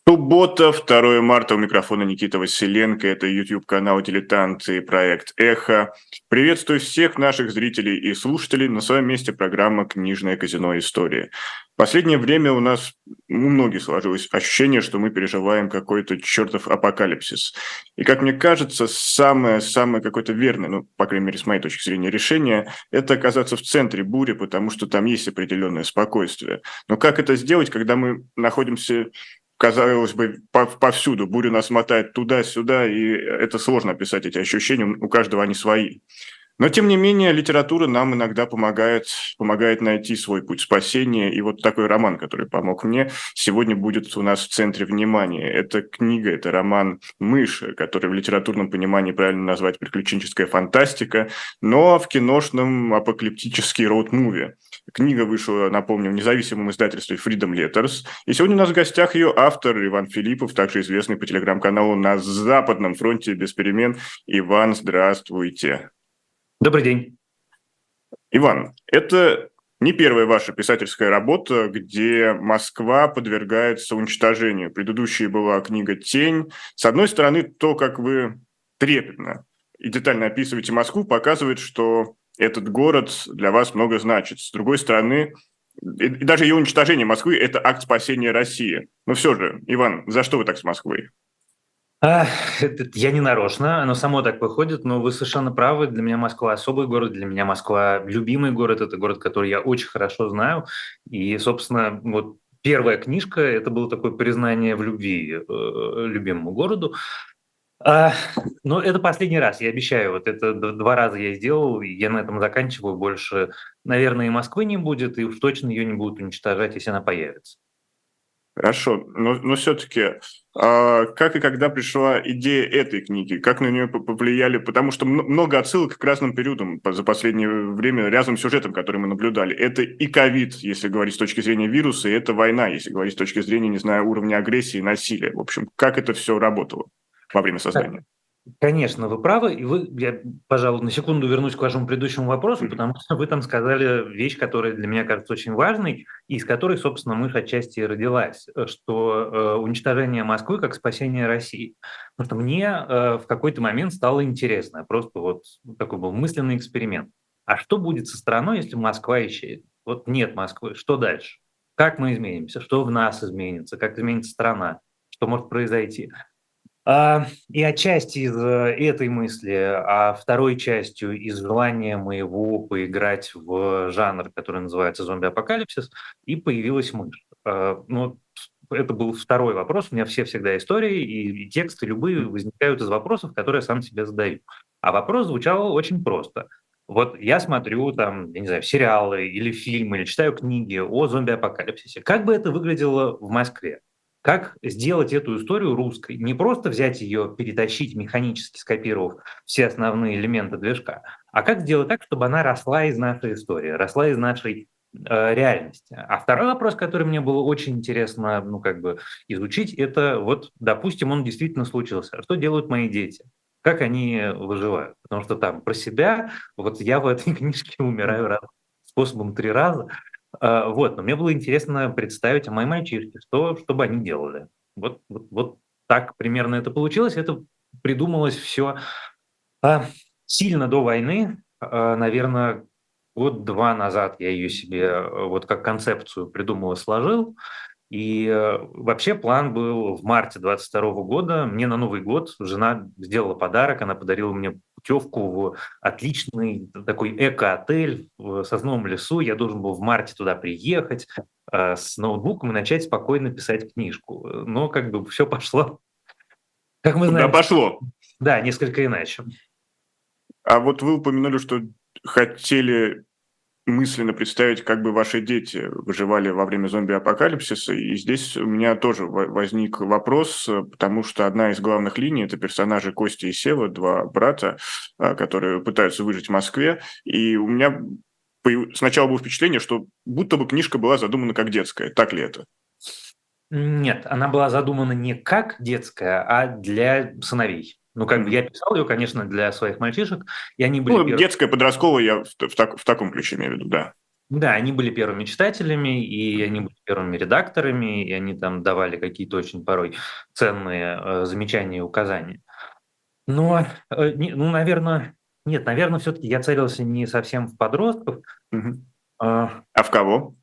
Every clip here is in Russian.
Суббота, 2 марта, у микрофона Никита Василенко, это YouTube-канал «Дилетанты» и проект «Эхо». Приветствую всех наших зрителей и слушателей. На своем месте программа «Книжное казино. Истории». В последнее время у многих сложилось ощущение, что мы переживаем какой-то чертов апокалипсис. И, как мне кажется, самое какое-то верное, ну, по крайней мере, с моей точки зрения, решение – это оказаться в центре бури, потому что там есть определенное спокойствие. Но как это сделать, когда мы находимся, казалось бы, повсюду? Буря нас мотает туда-сюда, и это сложно описать, эти ощущения, у каждого они свои. Но, тем не менее, литература нам иногда помогает найти свой путь спасения. И вот такой роман, который помог мне, сегодня будет у нас в центре внимания. Это книга, это роман «Мышь», который в литературном понимании правильно назвать приключенческая фантастика, но в киношном апокалиптический роуд-муви. Книга вышла, напомню, в независимом издательстве Freedom Letters. И сегодня у нас в гостях ее автор Иван Филиппов, также известный по телеграм-каналу «На Западном фронте без перемен». Иван, здравствуйте. Добрый день. Иван, это не первая ваша писательская работа, где Москва подвергается уничтожению. Предыдущей была книга «Тень». С одной стороны, то, как вы трепетно и детально описываете Москву, показывает, что этот город для вас много значит. С другой стороны, и даже ее уничтожение Москвы – это акт спасения России. Но все же, Иван, за что вы так с Москвой? Я не нарочно, оно само так выходит, но вы совершенно правы. Для меня Москва особый город, для меня Москва любимый город, это город, который я очень хорошо знаю. И, собственно, вот первая книжка, это было такое признание в любви любимому городу. А, но это последний раз, я обещаю, вот это два раза я сделал, и я на этом заканчиваю. Больше, наверное, и Москвы не будет, и уж точно ее не будут уничтожать, если она появится. Хорошо, но все-таки, как и когда пришла идея этой книги, как на нее повлияли, потому что много отсылок к разным периодам за последнее время, разным сюжетам, которые мы наблюдали. Это и ковид, если говорить с точки зрения вируса, и это война, если говорить с точки зрения, не знаю, уровня агрессии и насилия. В общем, как это все работало во время создания? Конечно, вы правы. Я, пожалуй, на секунду вернусь к вашему предыдущему вопросу, Мгм. потому что вы там сказали вещь, которая для меня кажется очень важной, и из которой, собственно, мышь отчасти и родилась, что уничтожение Москвы как спасение России. Потому что мне в какой-то момент стало интересно, просто вот такой был мысленный эксперимент. А что будет со страной, если Москва исчезнет? Вот нет Москвы, что дальше? Как мы изменимся? Что в нас изменится? Как изменится страна? Что может произойти? И отчасти из этой мысли, а второй частью из желания моего поиграть в жанр, который называется зомби-апокалипсис, и появилась мышь. Ну, это был второй вопрос. У меня все всегда истории и тексты любые возникают из вопросов, которые я сам себе задаю. А вопрос звучал очень просто. Вот я смотрю там, я не знаю, сериалы или фильмы, или читаю книги о зомби-апокалипсисе. Как бы это выглядело в Москве? Как сделать эту историю русской? Не просто взять ее, перетащить, механически скопировав все основные элементы движка, а как сделать так, чтобы она росла из нашей истории, росла из нашей реальности. А второй вопрос, который мне было очень интересно, ну, как бы изучить, это вот, допустим, он действительно случился. А что делают мои дети? Как они выживают? Потому что там про себя, вот я в этой книжке умираю способом 3 раза. Вот, но мне было интересно представить, а мои мальчишки, что бы они делали. Вот так примерно это получилось. Это придумалось все сильно до войны. Наверное, год-два назад я ее себе вот как концепцию придумал и сложил. И вообще план был в марте 22 года. Мне на Новый год жена сделала подарок, она подарила мне путевку в отличный такой эко-отель в сосновом лесу. Я должен был в марте туда приехать с ноутбуком и начать спокойно писать книжку. Но как бы все пошло, как мы Куда знаем, пошло? да, несколько иначе. А вот вы упомянули, что хотели мысленно представить, как бы ваши дети выживали во время зомби-апокалипсиса. И здесь у меня тоже возник вопрос, потому что одна из главных линий – это персонажи Костя и Сева, два брата, которые пытаются выжить в Москве. И у меня сначала было впечатление, что будто бы книжка была задумана как детская. Так ли это? Нет, она была задумана не как детская, а для сыновей. Ну, как бы Мгм. я писал ее, конечно, для своих мальчишек, и они были Ну, первые. детская, подростковая, я в таком ключе имею в виду, да. Да, они были первыми читателями, и они были первыми редакторами, и они там давали какие-то очень порой ценные замечания и указания. Но, наверное, нет, наверное, все-таки я целился не совсем в подростков. Мгм. А, А в кого?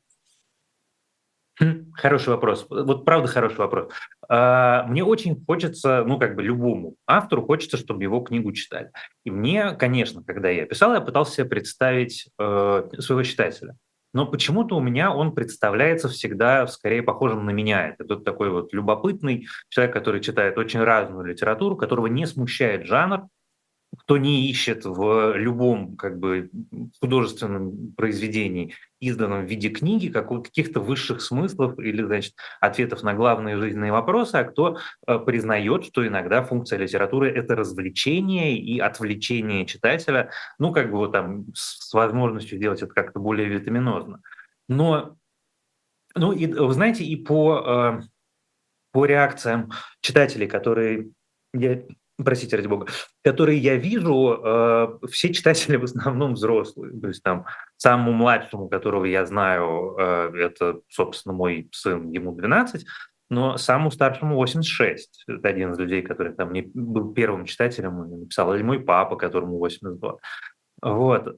Хороший вопрос. Вот правда хороший вопрос. Мне очень хочется, ну, как бы любому автору хочется, чтобы его книгу читали. И мне, конечно, когда я писал, я пытался себе представить своего читателя. Но почему-то у меня он представляется всегда скорее похожим на меня. Это тот такой вот любопытный человек, который читает очень разную литературу, которого не смущает жанр, кто не ищет в любом как бы художественном произведении, изданном в виде книги, каких-то высших смыслов или, значит, ответов на главные жизненные вопросы, а кто признает, что иногда функция литературы — это развлечение и отвлечение читателя, ну, как бы вот там с возможностью сделать это как-то более витаминозно. Но, ну, и, вы знаете, и по реакциям читателей, которые я, простите, ради бога, которые я вижу, все читатели в основном взрослые. То есть там самому младшему, которого я знаю, это, собственно, мой сын, ему 12, но самому старшему 86. Это один из людей, который там мне был первым читателем и написал, или мой папа, которому 82. Вот.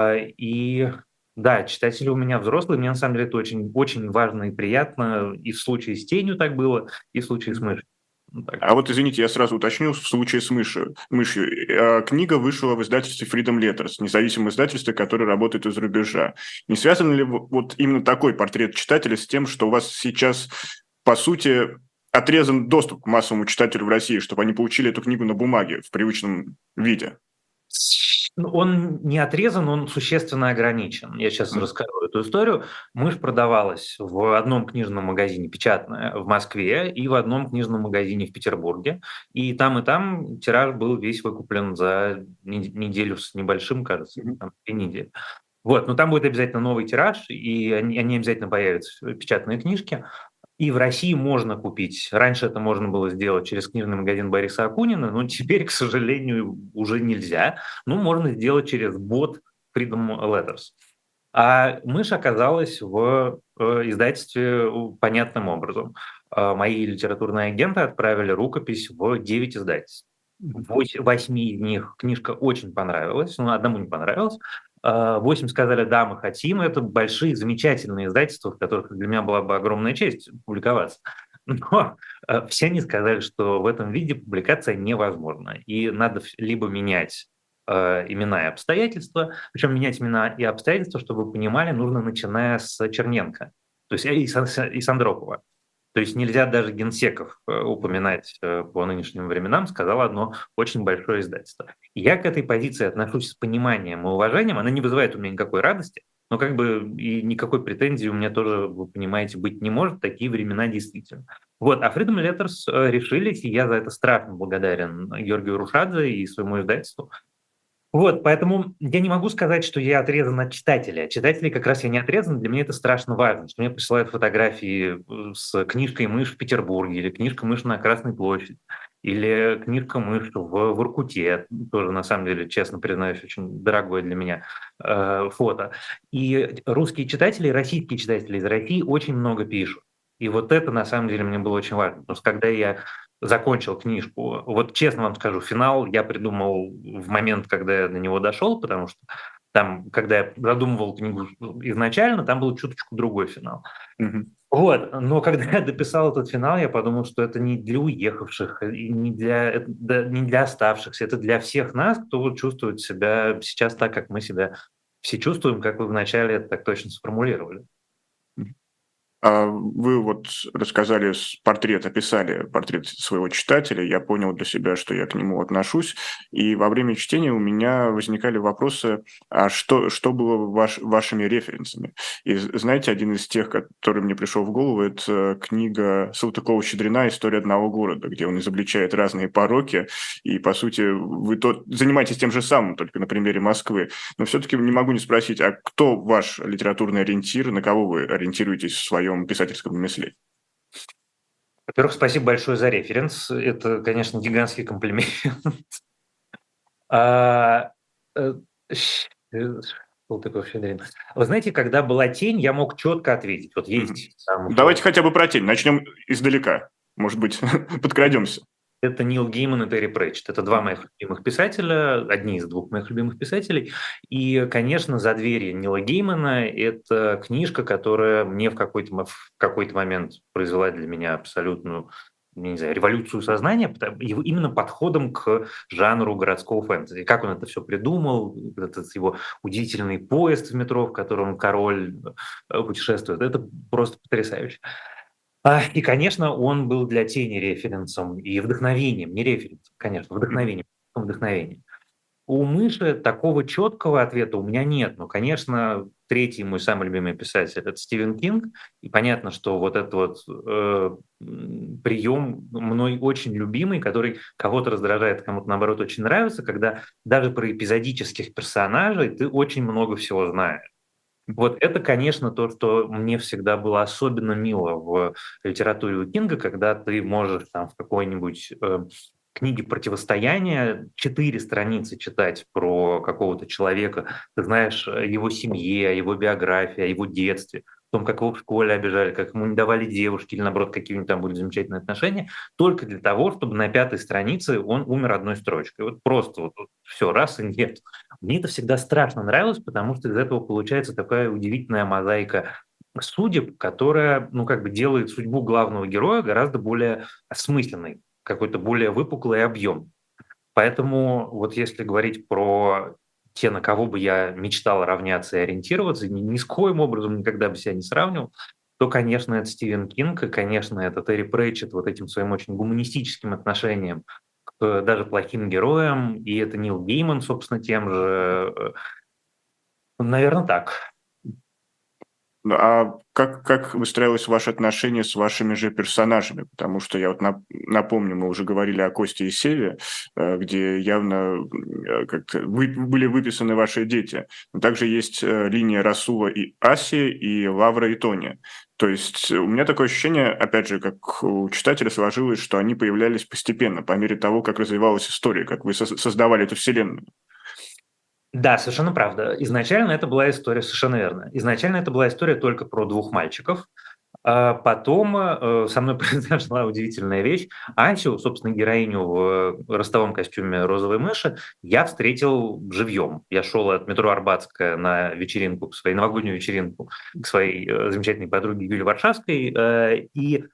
И да, читатели у меня взрослые, мне на самом деле это очень, очень важно и приятно. И в случае с «Тенью» так было, и в случае с «Мышью». Ну, так. А вот, извините, я сразу уточню, в случае с мышью. Книга вышла в издательстве Freedom Letters, независимое издательство, которое работает из-за рубежа. Не связан ли вот именно такой портрет читателя с тем, что у вас сейчас, по сути, отрезан доступ к массовому читателю в России, чтобы они получили эту книгу на бумаге в привычном виде? Ну, он не отрезан, он существенно ограничен. Я сейчас расскажу эту историю. «Мышь» продавалась в одном книжном магазине, печатная, в Москве, и в одном книжном магазине в Петербурге. И там тираж был весь выкуплен за неделю с небольшим, кажется, там, 2 недели. Вот, но там будет обязательно новый тираж, и они обязательно появятся, печатные книжки. И в России можно купить. Раньше это можно было сделать через книжный магазин Бориса Акунина, но теперь, к сожалению, уже нельзя. Ну, можно сделать через бот Freedom Letters. А «Мышь» оказалась в издательстве понятным образом. Мои литературные агенты отправили рукопись в 9 издательств. В 8 из них книжка очень понравилась, но одному не понравилась. 8 сказали: да, мы хотим. Это большие, замечательные издательства, в которых для меня была бы огромная честь публиковаться. Но все они сказали, что в этом виде публикация невозможна. И надо либо менять имена и обстоятельства, причем менять имена и обстоятельства, чтобы вы понимали, нужно начиная с Черненко, то есть и Сандропова. То есть нельзя даже генсеков упоминать по нынешним временам, сказал одно очень большое издательство. И я к этой позиции отношусь с пониманием и уважением. Она не вызывает у меня никакой радости, но как бы и никакой претензии у меня тоже, вы понимаете, быть не может. Такие времена действительно. Вот, а Freedom Letters решились, и я за это страшно благодарен Георгию Рушадзе и своему издательству. Вот, поэтому я не могу сказать, что я отрезан от читателя. Читателей как раз я не отрезан, для меня это страшно важно, что мне присылают фотографии с книжкой «Мышь» в Петербурге, или книжка «Мышь» на Красной площади, или книжка «Мышь» в Воркуте, тоже, на самом деле, честно признаюсь, очень дорогое для меня фото. И русские читатели, российские читатели из России очень много пишут. И вот это, на самом деле, мне было очень важно, потому что когда я закончил книжку. Вот честно вам скажу, финал я придумал в момент, когда я до него дошел, потому что там, когда я задумывал книгу изначально, там был чуточку другой финал. Вот, но когда я дописал этот финал, я подумал, что это не для уехавших, и не для оставшихся, это для всех нас, кто вот чувствует себя сейчас так, как мы себя все чувствуем, как вы вначале это так точно сформулировали. Вы вот рассказали описали портрет своего читателя, я понял для себя, что я к нему отношусь, и во время чтения у меня возникали вопросы, а что было вашими референсами? И знаете, один из тех, который мне пришел в голову, это книга Салтыкова-Щедрина «История одного города», где он изобличает разные пороки, и, по сути, вы занимаетесь тем же самым, только на примере Москвы. Но все-таки не могу не спросить, а кто ваш литературный ориентир, на кого вы ориентируетесь в своем писательском ремесле? Во-первых, спасибо большое за референс. Это, конечно, гигантский комплимент. А, э, щ- э, Салтыков-Щедрин. Вы знаете, когда была «Тень», я мог четко ответить. Вот есть там Давайте хотя бы про «Тень». Начнем издалека. Может быть, подкрадемся. это Нил Гейман и Терри Претчетт. Это два моих любимых писателя, одни из двух моих любимых писателей. И, конечно, «За дверью» Нила Геймана — это книжка, которая мне в какой-то момент произвела для меня абсолютную, не знаю, революцию сознания, именно подходом к жанру городского фэнтези. Как он это все придумал, этот его удивительный поезд в метро, в котором король путешествует. Это просто потрясающе. И, конечно, он был для «Тени» референсом и вдохновением, не референсом, конечно, вдохновением. У «Мыши» такого четкого ответа у меня нет. Но, конечно, третий мой самый любимый писатель — это Стивен Кинг. И понятно, что вот этот вот прием мной очень любимый, который кого-то раздражает, кому-то, наоборот, очень нравится, когда даже про эпизодических персонажей ты очень много всего знаешь. Вот это, конечно, то, что мне всегда было особенно мило в литературе у Кинга, когда ты можешь там в какой-нибудь книге «Противостояние» 4 страницы читать про какого-то человека, ты знаешь о его семье, о его биографии, о его детстве, о том, как его в школе обижали, как ему не давали девушки или, наоборот, какие-нибудь там были замечательные отношения, только для того, чтобы на 5-й странице он умер одной строчкой. Вот просто вот все, раз и нет. Мне это всегда страшно нравилось, потому что из этого получается такая удивительная мозаика судеб, которая, ну, как бы делает судьбу главного героя гораздо более осмысленной, какой-то более выпуклый объем. Поэтому вот если говорить про те, на кого бы я мечтал равняться и ориентироваться, ни с коим образом никогда бы себя не сравнивал, то, конечно, это Стивен Кинг, и, конечно, это Терри Претчетт вот этим своим очень гуманистическим отношением к даже плохим героям, и это Нил Гейман, собственно, тем же. Наверное, так. Ну, а как выстраивалось ваше отношение с вашими же персонажами? Потому что я вот напомню, мы уже говорили о Косте и Севе, где явно как-то были выписаны ваши дети. Но также есть линия Расула и Аси, и Лавра и Тони. То есть у меня такое ощущение, опять же, как у читателя сложилось, что они появлялись постепенно, по мере того, как развивалась история, как вы создавали эту вселенную. Да, совершенно правда. Изначально это была история, совершенно верно. Изначально это была история только про двух мальчиков. А потом со мной произошла удивительная вещь. Асю, собственно, героиню в ростовом костюме розовой мыши, я встретил живьем. Я шел от метро Арбатская на вечеринку, своей новогоднюю вечеринку к своей замечательной подруге Юле Варшавской, и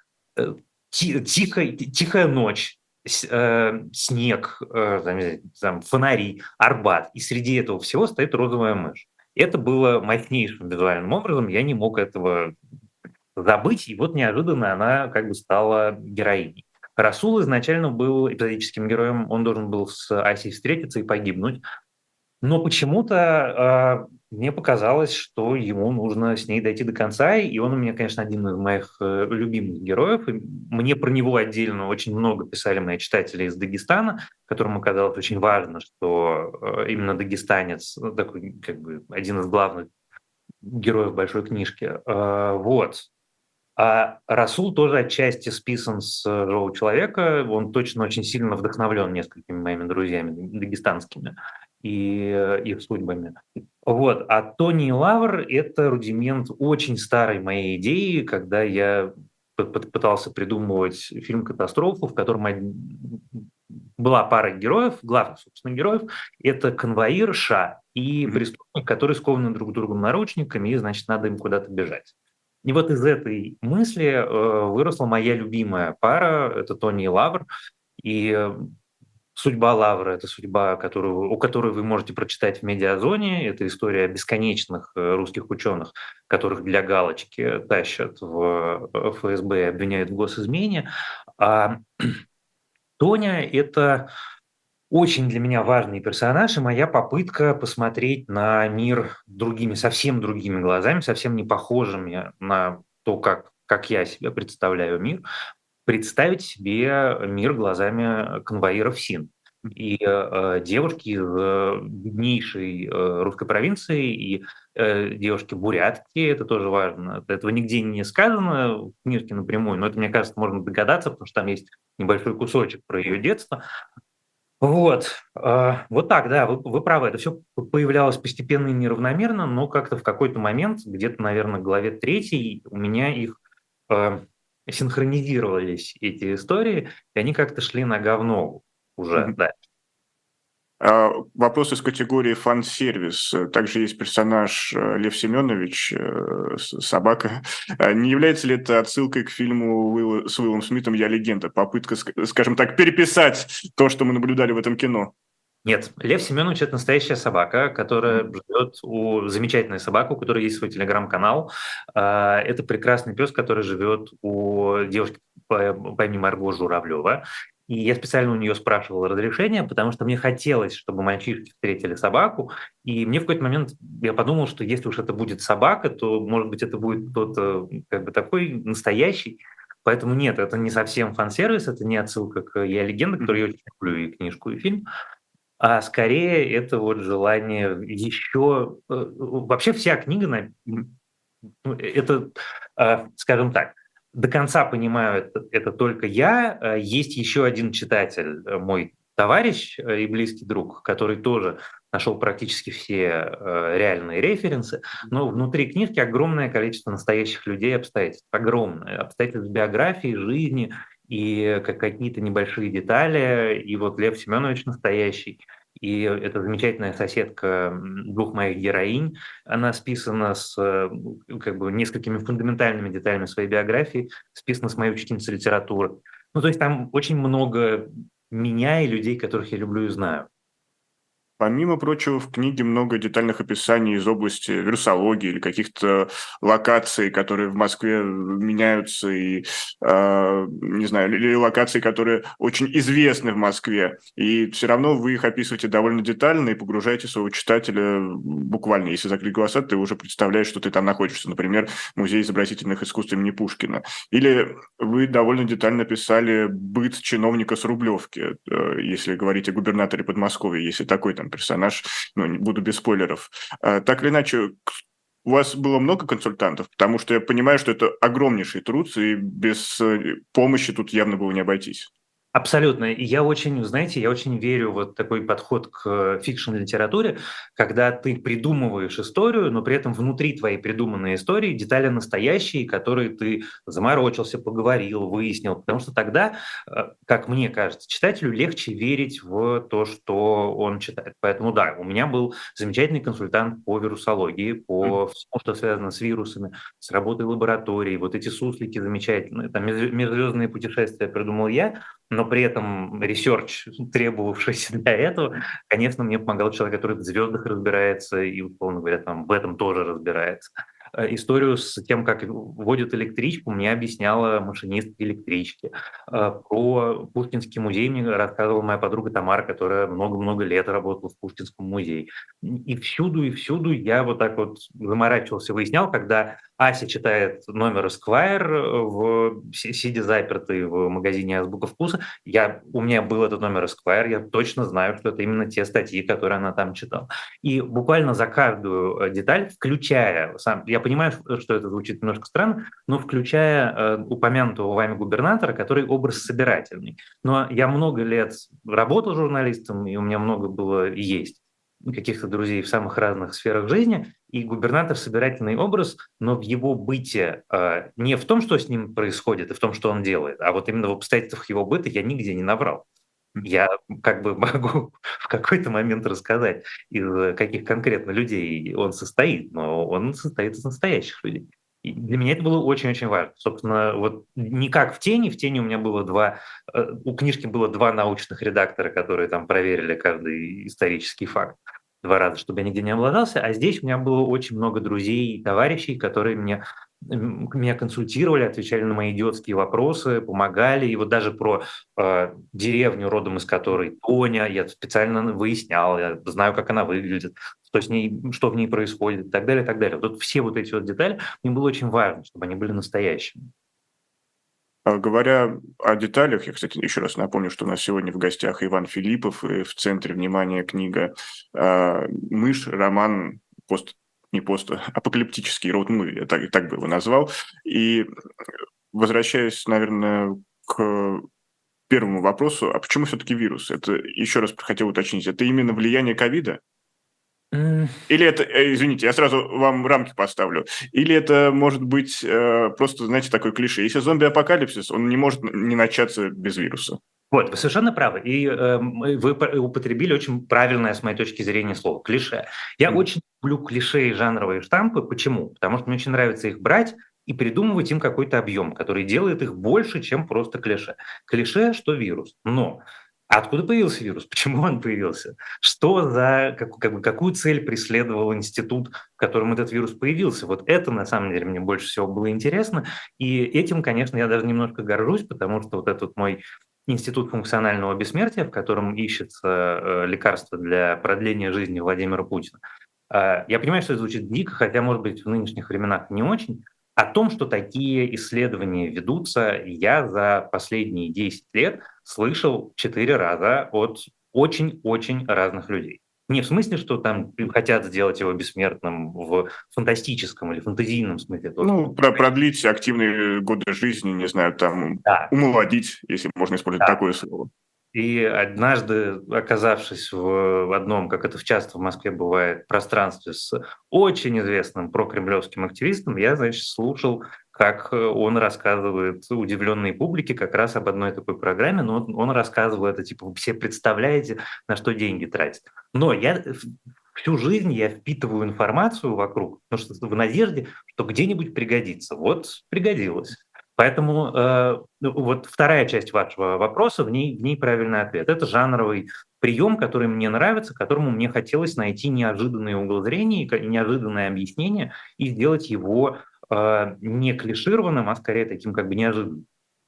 тихая ночь, снег, там, фонари, Арбат, и среди этого всего стоит розовая мышь. Это было мощнейшим визуальным образом, я не мог этого забыть, и вот неожиданно она как бы стала героиней. Расул изначально был эпизодическим героем, он должен был с Асей встретиться и погибнуть, но почему-то мне показалось, что ему нужно с ней дойти до конца, и он у меня, конечно, один из моих любимых героев. И мне про него отдельно очень много писали мои читатели из Дагестана, которым оказалось очень важно, что именно дагестанец, такой как бы один из главных героев большой книжки. Вот. А Расул тоже отчасти списан с «Живого человека». Он точно очень сильно вдохновлен несколькими моими друзьями дагестанскими и их судьбами. Вот. А Тони и Лавр — это рудимент очень старой моей идеи, когда я пытался придумывать фильм-катастрофу, в котором была пара героев, главных, собственно, героев. Это конвоир Ша и преступник, которые скованы друг другом наручниками, и, значит, надо им куда-то бежать. И вот из этой мысли выросла моя любимая пара, это Тони и Лавр. И судьба Лавра — это судьба, у которой вы можете прочитать в «Медиазоне». Это история бесконечных русских ученых, которых для галочки тащат в ФСБ и обвиняют в госизмене. А Тоня — это очень для меня важный персонаж, и моя попытка посмотреть на мир совсем другими глазами, совсем не похожими на то, как я себе представляю мир, представить себе мир глазами конвоиров СИН. И девушки из беднейшей русской провинции, и девушки бурятки, это тоже важно. Этого нигде не сказано в книжке напрямую, но это, мне кажется, можно догадаться, потому что там есть небольшой кусочек про ее детство. Вот так, да, вы правы. Это все появлялось постепенно и неравномерно, но как-то в какой-то момент, где-то, наверное, к главе 3 у меня их, э, синхронизировались, эти истории, и они как-то шли нога в ногу уже, да. Вопрос из категории фан-сервис. Также есть персонаж Лев Семенович, собака. Не является ли это отсылкой к фильму с Уиллом Смитом «Я легенда»? Попытка, скажем так, переписать то, что мы наблюдали в этом кино. Нет, Лев Семенович — это настоящая собака, которая живет замечательная собака, у которой есть свой телеграм-канал. Это прекрасный пес, который живет у девушки по имени Марго Журавлева. И я специально у нее спрашивал разрешения, потому что мне хотелось, чтобы мальчишки встретили собаку. И мне в какой-то момент я подумал, что если уж это будет собака, то, может быть, это будет кто-то как бы такой настоящий. Поэтому нет, это не совсем фан-сервис, это не отсылка к «Я легенда», которую я очень люблю, и книжку, и фильм. А скорее это вот желание еще вообще вся книга это, скажем так, до конца понимаю это только я. Есть еще один читатель, мой товарищ, и близкий друг, который тоже нашел практически все, реальные референсы, но внутри книжки огромное количество настоящих людей и обстоятельств. Огромное. Обстоятельств биографии, жизни и какие-то небольшие детали. И вот Лев Семенович настоящий. И эта замечательная соседка, двух моих героинь, она списана как бы несколькими фундаментальными деталями своей биографии, списана с моей учительницей литературы. Ну, то есть там очень много меня и людей, которых я люблю и знаю. Помимо прочего, в книге много детальных описаний из области вирусологии или каких-то локаций, которые в Москве меняются, и, не знаю, или локаций, которые очень известны в Москве. И все равно вы их описываете довольно детально и погружаете своего читателя буквально. Если закрыть глаза, ты уже представляешь, что ты там находишься. Например, Музей изобразительных искусств имени Пушкина. Или вы довольно детально писали быт чиновника с Рублевки, если говорить о губернаторе Подмосковья, если такой там персонаж, ну, не буду без спойлеров. Так или иначе, у вас было много консультантов, потому что я понимаю, что это огромнейший труд, и без помощи тут явно было не обойтись. Абсолютно. И я очень, знаете, я очень верю в вот такой подход к фикшн-литературе, когда ты придумываешь историю, но при этом внутри твоей придуманной истории детали настоящие, которые ты заморочился, поговорил, выяснил. Потому что тогда, как мне кажется, читателю легче верить в то, что он читает. Поэтому да, у меня был замечательный консультант по вирусологии, по всему, что связано с вирусами, с работой лаборатории. Вот эти суслики замечательные, там межзвездные путешествия придумал я, но при этом ресерч, требовавшийся для этого, конечно, мне помогал человек, который в звездах разбирается и, условно говоря, там, в этом тоже разбирается. Историю с тем, как водят электричку, мне объясняла машинист электрички. Про Пушкинский музей мне рассказывала моя подруга Тамара, которая много-много лет работала в Пушкинском музее. И всюду я вот так вот заморачивался, выяснял, когда Ася читает номер Esquire, сидя запертой в магазине «Азбука вкуса». У меня был этот номер Esquire, я точно знаю, что это именно те статьи, которые она там читала. И буквально за каждую деталь, я понимаю, что это звучит немножко странно, но включая упомянутого вами губернатора, который образ собирательный. Но я много лет работал журналистом, и у меня много было и есть каких-то друзей в самых разных сферах жизни, и губернатор — собирательный образ, но в его быте, не в том, что с ним происходит, и в том, что он делает, а вот именно в обстоятельствах его быта я нигде не наврал. Я как бы могу в какой-то момент рассказать, из каких конкретно людей он состоит, но он состоит из настоящих людей. И для меня это было очень-очень важно. Собственно, вот не как в «Тени» у меня было у книжки было два научных редактора, которые там проверили каждый исторический факт 2 раза, чтобы я нигде не облажался, а здесь у меня было очень много друзей и товарищей, которые меня консультировали, отвечали на мои идиотские вопросы, помогали. И вот даже про деревню, родом из которой Тоня, я специально выяснял, я знаю, как она выглядит, что с ней, что в ней происходит и так далее, и так далее. Вот все вот эти вот детали, мне было очень важно, чтобы они были настоящими. Говоря о деталях, я, кстати, еще раз напомню, что у нас сегодня в гостях Иван Филиппов, и в центре внимания книга «Мышь», роман не пост, апокалиптический роуд-муви, я так бы его назвал. И возвращаясь, наверное, к первому вопросу. А почему все-таки вирус? Это, еще раз хотел уточнить, это именно влияние ковида? Или это, извините, я сразу вам рамки поставлю. Или это может быть просто, знаете, такой клише. Если зомби-апокалипсис, он не может не начаться без вируса. Вот, вы совершенно правы. И вы употребили очень правильное, с моей точки зрения, слово «клише». Я очень люблю клише и жанровые штампы. Почему? Потому что мне очень нравится их брать и придумывать им какой-то объем, который делает их больше, чем просто клише. Клише, что вирус. Но откуда появился вирус? Почему он появился? Что за какую цель преследовал институт, в котором этот вирус появился? Вот это, на самом деле, мне больше всего было интересно. И этим, конечно, я даже немножко горжусь, потому что вот этот мой Институт функционального бессмертия, в котором ищется лекарство для продления жизни Владимира Путина. Я понимаю, что это звучит дико, хотя, может быть, в нынешних временах не очень. О том, что такие исследования ведутся, я за последние 10 лет слышал 4 раза от очень-очень разных людей. Не в смысле, что там хотят сделать его бессмертным в фантастическом или фантазийном смысле. Продлить активные годы жизни, не знаю, там, Да. умолодить, если можно использовать такое слово. И однажды, оказавшись в одном, как это часто в Москве бывает, пространстве с очень известным прокремлевским активистом, я, значит, слушал, как он рассказывает удивленной публике как раз об одной такой программе, но он рассказывает это, типа, вы все представляете, на что деньги тратят. Но всю жизнь я впитываю информацию вокруг, потому что в надежде, что где-нибудь пригодится. Вот пригодилось. Поэтому вот вторая часть вашего вопроса, в ней правильный ответ. Это жанровый прием, который мне нравится, которому мне хотелось найти неожиданный угол зрения, неожиданное объяснение и сделать его не клишированным, а скорее таким как бы неожиданным,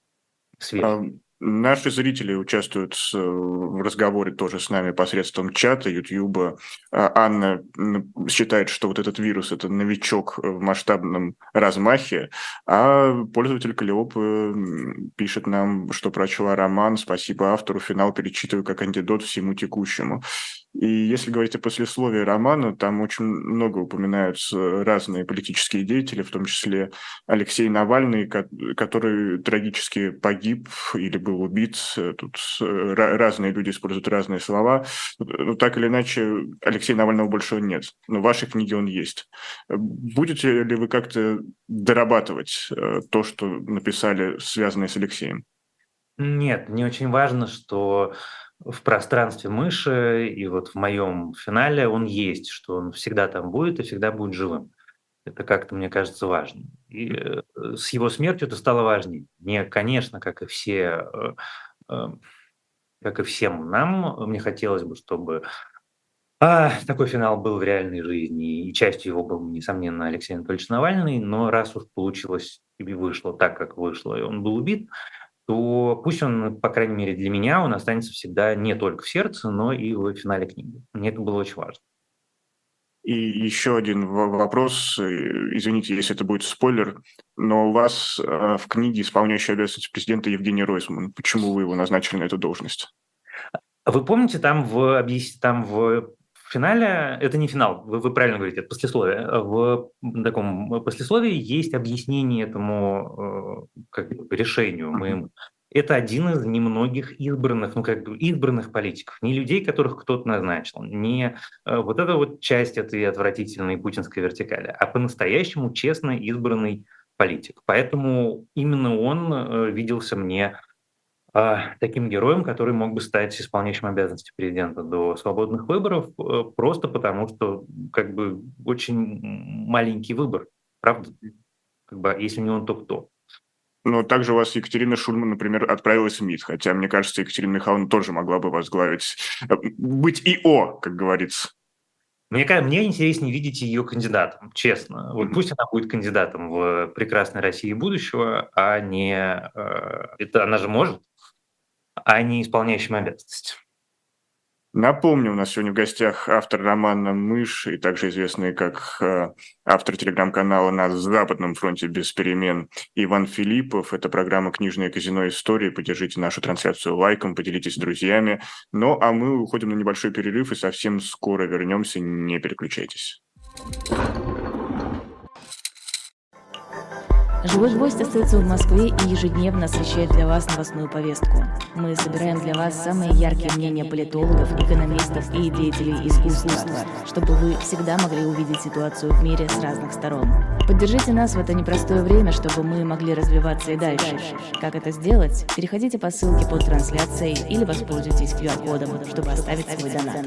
свежим. Наши зрители участвуют в разговоре тоже с нами посредством чата, Ютьюба. Анна считает, что вот этот вирус – это новичок в масштабном размахе, а пользователь Калиоп пишет нам, что прочла роман, спасибо автору, финал перечитываю как антидот всему текущему. И если говорить о послесловии романа, там очень много упоминаются разные политические деятели, в том числе Алексей Навальный, который трагически погиб или был убит. Тут разные люди используют разные слова. Но так или иначе, Алексея Навального больше нет. Но в вашей книге он есть. Будете ли вы как-то дорабатывать то, что написали, связанное с Алексеем? Нет, мне очень важно, что в пространстве мыши и вот в моем финале он есть, что он всегда там будет и всегда будет живым. Это как-то, мне кажется, важно. И с его смертью это стало важнее. Мне, конечно, как и всем нам, мне хотелось бы, чтобы такой финал был в реальной жизни, и частью его был, несомненно, Алексей Анатольевич Навальный, но раз уж получилось и вышло так, как вышло, и он был убит, то пусть он, по крайней мере для меня, он останется всегда не только в сердце, но и в финале книги. Мне это было очень важно. И еще один вопрос, извините, если это будет спойлер, но у вас в книге исполняющий обязанности президента Евгений Ройзман. Почему вы его назначили на эту должность? Вы помните, там в финале, это не финал, вы правильно говорите, это послесловие. В таком послесловии есть объяснение этому решению. Это один из немногих избранных, избранных политиков, не людей, которых кто-то назначил, не вот эта вот часть этой отвратительной путинской вертикали, а по-настоящему честно избранный политик. Поэтому именно он виделся мне таким героем, который мог бы стать исполняющим обязанности президента до свободных выборов, просто потому что как бы очень маленький выбор, правда? Как бы, если не он, то кто? Но также у вас Екатерина Шульман, например, отправилась в МИД, хотя, мне кажется, Екатерина Михайловна тоже могла бы возглавить, быть ИО, как говорится. Мне интереснее видеть ее кандидатом, честно. Вот пусть она будет кандидатом в прекрасной России будущего, а не это она же может, а не исполняющим обязанности. Напомню, у нас сегодня в гостях автор романа «Мышь» и также известный как автор телеграм-канала «На Западном фронте без перемен» Иван Филиппов. Это программа «Книжное казино. Истории». Поддержите нашу трансляцию лайком, поделитесь с друзьями. Ну, а мы уходим на небольшой перерыв и совсем скоро вернемся. Не переключайтесь. «Живой гвоздь» остается в Москве и ежедневно освещает для вас новостную повестку. Мы собираем для вас самые яркие мнения политологов, экономистов и деятелей искусства, чтобы вы всегда могли увидеть ситуацию в мире с разных сторон. Поддержите нас в это непростое время, чтобы мы могли развиваться и дальше. Как это сделать? Переходите по ссылке под трансляцией или воспользуйтесь QR-кодом, чтобы оставить свой донат.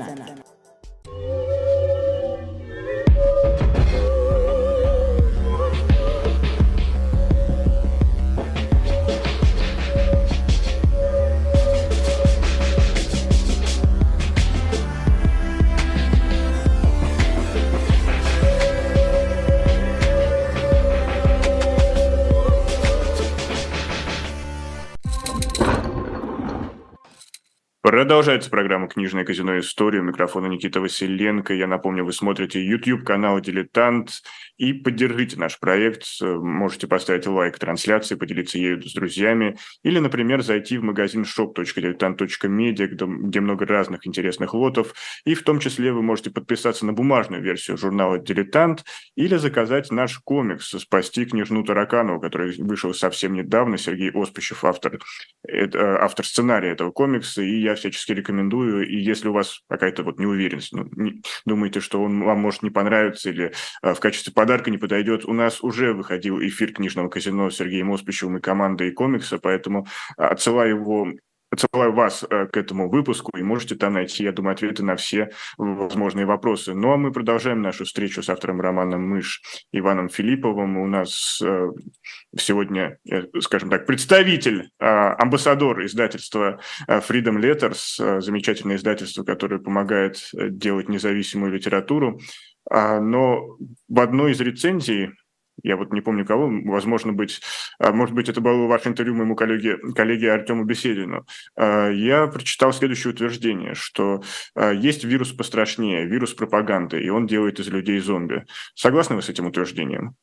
Продолжается программа «Книжное казино. История». У микрофона Никита Василенко. Я напомню, вы смотрите YouTube-канал «Дилетант» и поддержите наш проект. Можете поставить лайк трансляции, поделиться ею с друзьями или, например, зайти в магазин shop.diletant.media, где много разных интересных лотов. И в том числе вы можете подписаться на бумажную версию журнала «Дилетант» или заказать наш комикс «Спасти княжну Тараканову», который вышел совсем недавно. Сергей Оспищев, автор сценария этого комикса, и я всячески рекомендую. И если у вас какая-то неуверенность, думаете, что он вам может не понравиться или в качестве подарка не подойдет, у нас уже выходил эфир «Книжного казино» с Сергеем Оспищевым и командой комикса, поэтому отсылаю вас к этому выпуску, и можете там найти, я думаю, ответы на все возможные вопросы. Ну, а мы продолжаем нашу встречу с автором романа «Мышь» Иваном Филипповым. У нас сегодня, скажем так, представитель, амбассадор издательства Freedom Letters, замечательное издательство, которое помогает делать независимую литературу. Но в одной из рецензий, я не помню кого, может быть, это было ваше интервью моему коллеге Артему Беседину, я прочитал следующее утверждение, что есть вирус пострашнее, вирус пропаганды, и он делает из людей зомби. Согласны вы с этим утверждением?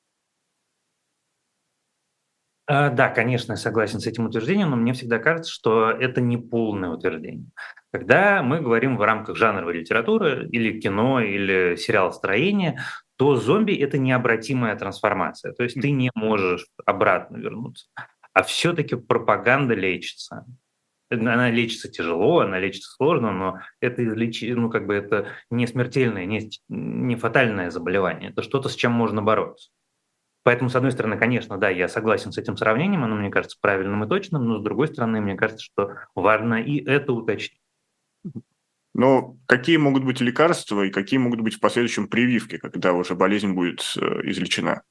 Да, конечно, я согласен с этим утверждением, но мне всегда кажется, что это не полное утверждение. Когда мы говорим в рамках жанровой литературы или кино, или сериалостроения, то зомби – это необратимая трансформация. То есть ты не можешь обратно вернуться. А все-таки пропаганда лечится. Она лечится тяжело, она лечится сложно, но это это не смертельное, не фатальное заболевание. Это что-то, с чем можно бороться. Поэтому, с одной стороны, конечно, да, я согласен с этим сравнением, оно мне кажется правильным и точным, но с другой стороны, мне кажется, что важно и это уточнить. Но какие могут быть лекарства и какие могут быть в последующем прививки, когда уже болезнь будет излечена?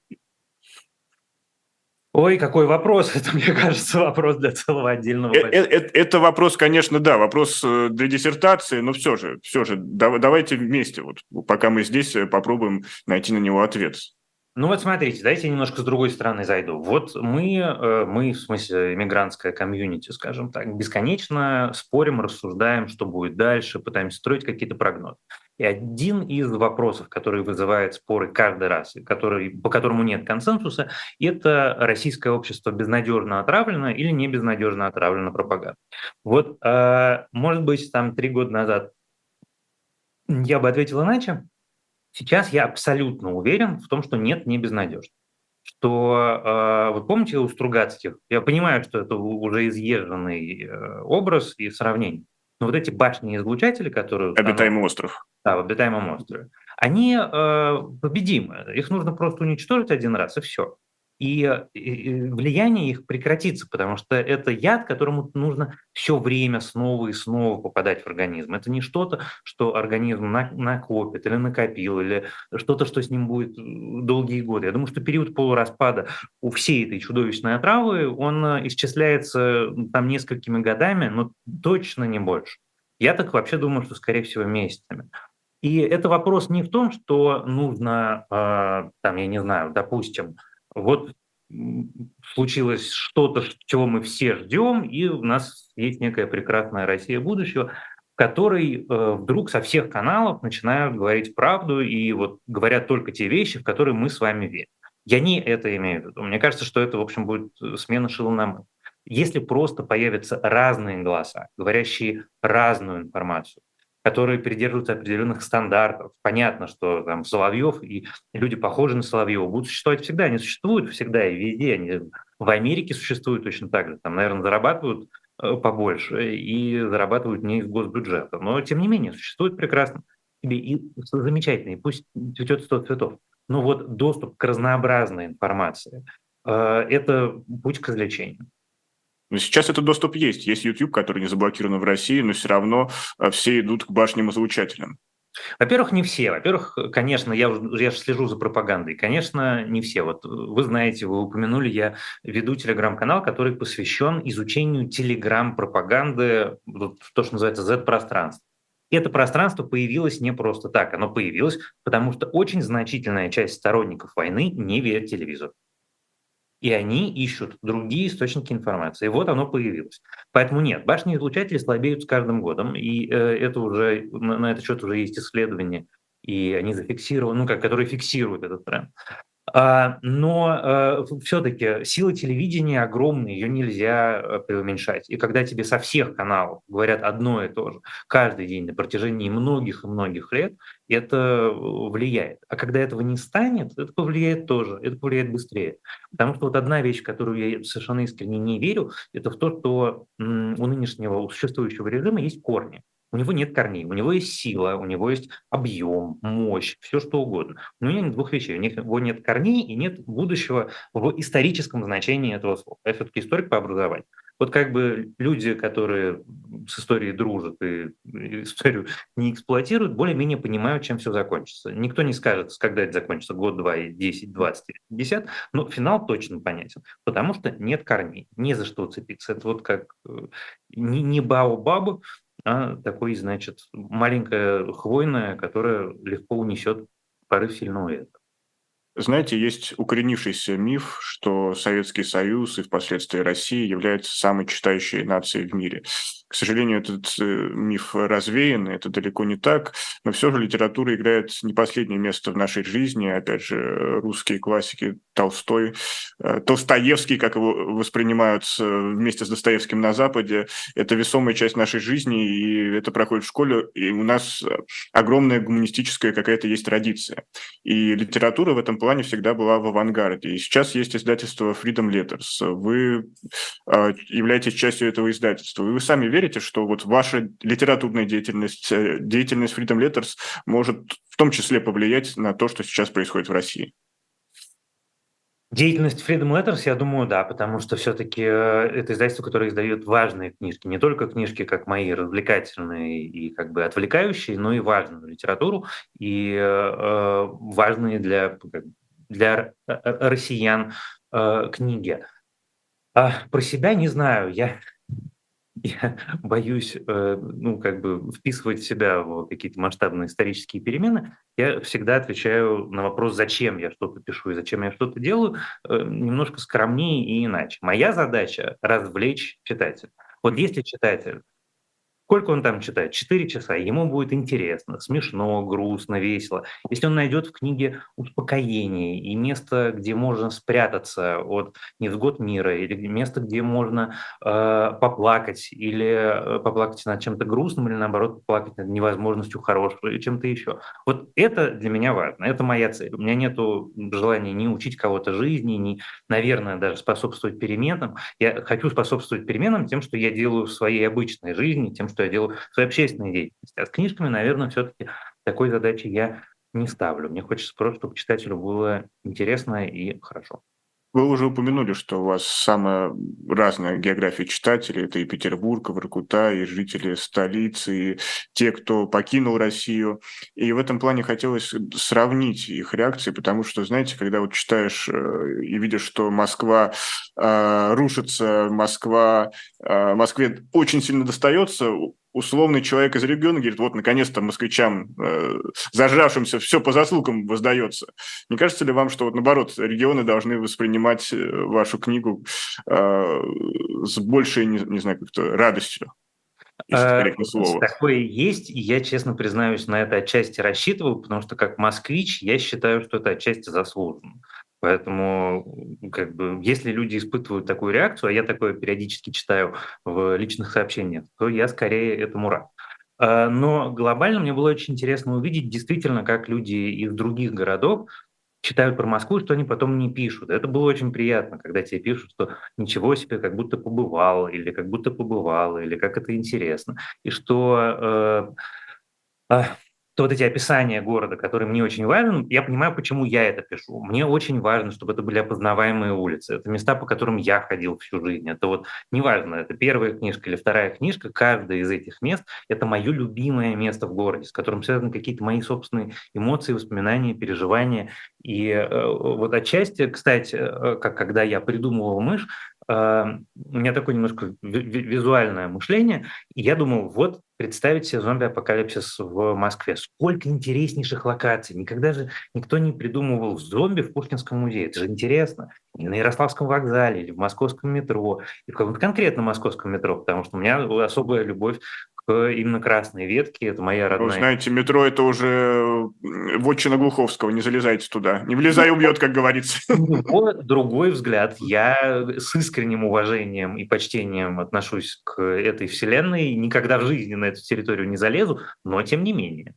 Ой, какой вопрос! Это, мне кажется, вопрос для целого отдельного... Это вопрос, конечно, да, вопрос для диссертации, но все же, давайте вместе, пока мы здесь, попробуем найти на него ответ. Смотрите, дайте я немножко с другой стороны зайду. Мы, в смысле, иммигрантская комьюнити, скажем так, бесконечно спорим, рассуждаем, что будет дальше, пытаемся строить какие-то прогнозы. И один из вопросов, который вызывает споры каждый раз, и по которому нет консенсуса, это российское общество безнадежно отравлено или не безнадежно отравлено пропагандой. Может быть, 3 года назад я бы ответил иначе. Сейчас я абсолютно уверен в том, что нет, не безнадежно. Что, вы помните у Стругацких, я понимаю, что это уже изъезженный образ и сравнение, но эти башни-излучатели, которые... Обитаемый остров. Да, в обитаемом острове. Они победимы. Их нужно просто уничтожить один раз, и все. И влияние их прекратится, потому что это яд, которому нужно все время снова и снова попадать в организм. Это не что-то, что организм накопит или накопил, или что-то, что с ним будет долгие годы. Я думаю, что период полураспада у всей этой чудовищной отравы, он исчисляется несколькими годами, но точно не больше. Я так вообще думаю, что, скорее всего, месяцами. И это вопрос не в том, что нужно, допустим, случилось что-то, чего мы все ждем, и у нас есть некая прекрасная Россия будущего, в которой вдруг со всех каналов начинают говорить правду и говорят только те вещи, в которые мы с вами верим. Я не это имею в виду. Мне кажется, что это, в общем, будет смена шила на мыло. Если просто появятся разные голоса, говорящие разную информацию, которые придерживаются определенных стандартов. Понятно, что там Соловьев и люди, похожие на Соловьева, будут существовать всегда. Они существуют всегда и везде. Они в Америке существуют точно так же. Там, наверное, зарабатывают побольше и зарабатывают не из госбюджета. Но, тем не менее, существует прекрасно. И замечательно, и пусть цветет 100 цветов. Но вот доступ к разнообразной информации это путь к излечению. Но сейчас этот доступ есть. Есть YouTube, который не заблокирован в России, но все равно все идут к башням-излучателям. Во-первых, не все. Во-первых, конечно, я же слежу за пропагандой. Конечно, не все. Вот вы знаете, вы упомянули, я веду телеграм-канал, который посвящен изучению телеграм-пропаганды, вот то, что называется Z-пространство. Это пространство появилось не просто так. Оно появилось, потому что очень значительная часть сторонников войны не верит телевизору. И они ищут другие источники информации. И вот оно появилось. Поэтому нет, башни-излучатели слабеют с каждым годом, и это уже, на этот счет уже есть исследования, и они зафиксированы, которые фиксируют этот тренд. Но все-таки сила телевидения огромная, ее нельзя преуменьшать. И когда тебе со всех каналов говорят одно и то же каждый день на протяжении многих и многих лет, это влияет. А когда этого не станет, это повлияет тоже, это повлияет быстрее. Потому что вот одна вещь, в которую я совершенно искренне не верю, это в то, что у нынешнего существующего режима есть корни. У него нет корней, у него есть сила, у него есть объем, мощь, все что угодно. Но у него нет двух вещей. У него нет корней и нет будущего в историческом значении этого слова. Я все-таки историк по образованию. Вот как бы люди, которые с историей дружат и историю не эксплуатируют, более-менее понимают, чем все закончится. Никто не скажет, когда это закончится, год, 2, 10, 20, 50, но финал точно понятен, потому что нет корней, не за что уцепиться. Это вот как не баобаб, а такой, значит, маленькая хвойная, которая легко унесет порыв сильного ветра. Знаете, есть укоренившийся миф, что Советский Союз и впоследствии Россия являются самой читающей нацией в мире. К сожалению, этот миф развеян, и это далеко не так, но все же литература играет не последнее место в нашей жизни. Опять же, русские классики Толстой, Толстоевский, как его воспринимают вместе с Достоевским на Западе, это весомая часть нашей жизни, и это проходит в школе, и у нас огромная гуманистическая какая-то есть традиция. И литература в этом плане всегда была в авангарде. И сейчас есть издательство Freedom Letters. Вы являетесь частью этого издательства. И вы сами верите, что вот ваша литературная деятельность, деятельность Freedom Letters может в том числе повлиять на то, что сейчас происходит в России? Деятельность Freedom Letters, я думаю, да, потому что все-таки это издательство, которое издает важные книжки, не только книжки, как мои, развлекательные и как бы отвлекающие, но и важную литературу, и важные для россиян книги. Про себя не знаю, я боюсь, вписывать себя в какие-то масштабные исторические перемены. Я всегда отвечаю на вопрос, зачем я что-то пишу и зачем я что-то делаю, немножко скромнее и иначе. Моя задача – развлечь читателя. Вот если читатель, сколько он там читает? 4 часа. Ему будет интересно, смешно, грустно, весело. Если он найдет в книге успокоение и место, где можно спрятаться от невзгод мира, или место, где можно поплакать, или поплакать над чем-то грустным, или наоборот поплакать над невозможностью хорошего, или чем-то еще. Вот это для меня важно, это моя цель. У меня нет желания ни учить кого-то жизни, ни, наверное, даже способствовать переменам. Я хочу способствовать переменам тем, что я делаю в своей обычной жизни, тем, что я делаю в своей общественной деятельности. А с книжками, наверное, все-таки такой задачи я не ставлю. Мне хочется просто, чтобы читателю было интересно и хорошо. Вы уже упомянули, что у вас самая разная география читателей. Это и Петербург, и Воркута, и жители столицы, и те, кто покинул Россию. И в этом плане хотелось сравнить их реакции, потому что, знаете, когда вот читаешь и видишь, что Москва рушится, Москве очень сильно достается, условный человек из региона говорит, вот, наконец-то москвичам, зажравшимся, все по заслугам воздается. Не кажется ли вам, что, вот, наоборот, регионы должны воспринимать вашу книгу с большей, не знаю, как-то радостью, если это корректное слово? Такое есть, и я, честно признаюсь, на это отчасти рассчитывал, потому что как москвич я считаю, что это отчасти заслуженно. Поэтому, если люди испытывают такую реакцию, а я такое периодически читаю в личных сообщениях, то я скорее этому рад. Но глобально мне было очень интересно увидеть действительно, как люди из других городов читают про Москву, что они потом не пишут. Это было очень приятно, когда тебе пишут, что ничего себе, как будто побывал, или как будто побывал, или как это интересно. И что то вот эти описания города, которые мне очень важны, я понимаю, почему я это пишу. Мне очень важно, чтобы это были опознаваемые улицы. Это места, по которым я ходил всю жизнь. Это вот неважно, это первая книжка или вторая книжка, каждое из этих мест — это мое любимое место в городе, с которым связаны какие-то мои собственные эмоции, воспоминания, переживания. И вот отчасти, кстати, как когда я придумывал «Мышь», у меня такое немножко визуальное мышление, и я думал, вот представить себе зомби-апокалипсис в Москве. Сколько интереснейших локаций. Никогда же никто не придумывал зомби в Пушкинском музее. Это же интересно. И на Ярославском вокзале, или в московском метро, и в каком-то конкретном московском метро, потому что у меня особая любовь именно красной ветке. Это моя Вы родная. знаете, метро — это уже вотчина Глуховского, не залезайте туда. Не влезай, убьет, как говорится. У него другой взгляд. Я с искренним уважением и почтением отношусь к этой вселенной. Никогда в жизни на эту территорию не залезу, но тем не менее.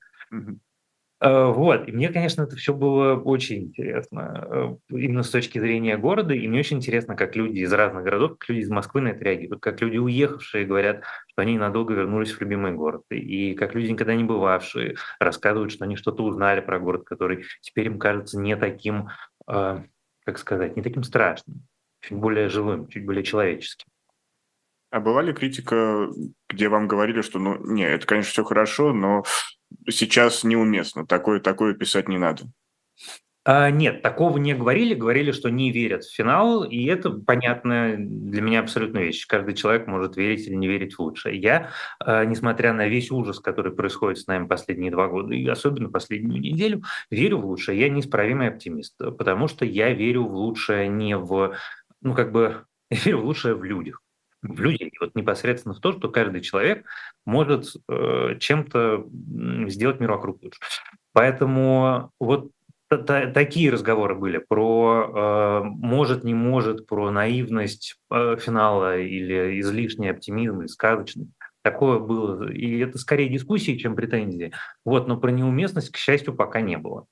Вот. И мне, конечно, это все было очень интересно, именно с точки зрения города. И мне очень интересно, как люди из разных городов, как люди из Москвы на это реагируют, как люди, уехавшие, говорят, что они ненадолго вернулись в любимый город. И как люди, никогда не бывавшие, рассказывают, что они что-то узнали про город, который теперь им кажется не таким, как сказать, не таким страшным, чуть более живым, чуть более человеческим. А была ли критика, где вам говорили, что, ну, не, это, конечно, все хорошо, но сейчас неуместно, такое писать не надо? Нет, такого не говорили. Говорили, что не верят в финал, и это понятная для меня абсолютно вещь. Каждый человек может верить или не верить в лучшее. Я, несмотря на весь ужас, который происходит с нами последние 2 года, и особенно последнюю неделю, верю в лучшее. Я неисправимый оптимист, потому что я верю в лучшее не в... Ну, как бы, я верю в лучшее в людях. В людей. И вот непосредственно в то, что каждый человек может чем-то сделать мир вокруг лучше. Поэтому вот такие разговоры были про может, не может, про наивность финала или излишний оптимизм, или сказочность. Такое было. И это скорее дискуссии, чем претензии. Вот, но про неуместность, к счастью, пока не было.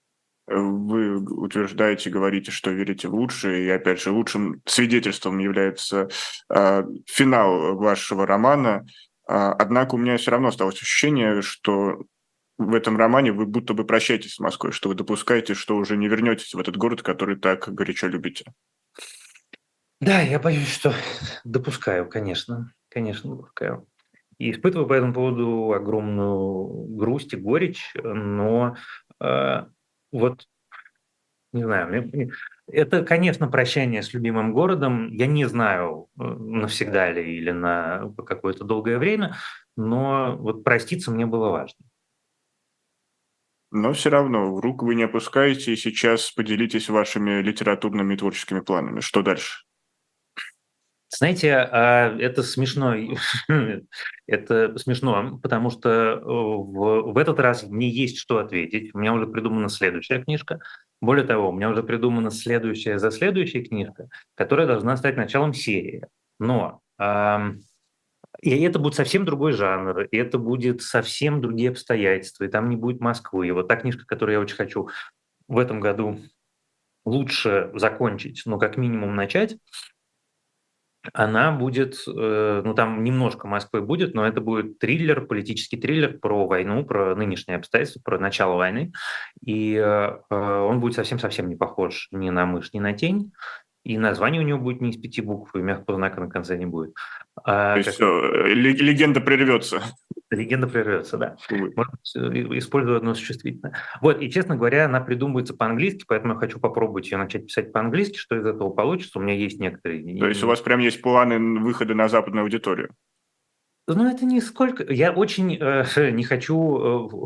Вы утверждаете, говорите, что верите в лучшее, и, опять же, лучшим свидетельством является финал вашего романа. Однако у меня все равно осталось ощущение, что в этом романе вы будто бы прощаетесь с Москвой, что вы допускаете, что уже не вернетесь в этот город, который так горячо любите. Да, я боюсь, что допускаю, конечно. Конечно, допускаю. И испытываю по этому поводу огромную грусть и горечь, но вот не знаю, это, конечно, прощание с любимым городом. Я не знаю, навсегда ли или на какое-то долгое время, но вот проститься мне было важно. Но все равно рук вы не опускаете, и сейчас поделитесь вашими литературными и творческими планами. Что дальше? Знаете, это смешно. Это смешно, потому что в этот раз мне есть что ответить. У меня уже придумана следующая книжка. Более того, у меня уже придумана следующая за следующей книжка, которая должна стать началом серии. Но и это будет совсем другой жанр, и это будет совсем другие обстоятельства, и там не будет Москвы. И вот та книжка, которую я очень хочу в этом году лучше закончить, ну, как минимум начать, она будет, ну, там немножко Москвы будет, но это будет триллер, политический триллер про войну, про нынешние обстоятельства, про начало войны. И он будет совсем-совсем не похож ни на «Мышь», ни на «Тень». И название у него будет не из 5 букв, и мягкого знака на конце не будет. То есть легенда прервется. Легенда прервется, да. Может быть, использую одно существительное. Вот, и, честно говоря, она придумывается по-английски, поэтому я хочу попробовать ее начать писать по-английски, что из этого получится. У меня есть некоторые... То есть у вас прям есть планы выхода на западную аудиторию? Ну, это не сколько... Я очень не хочу...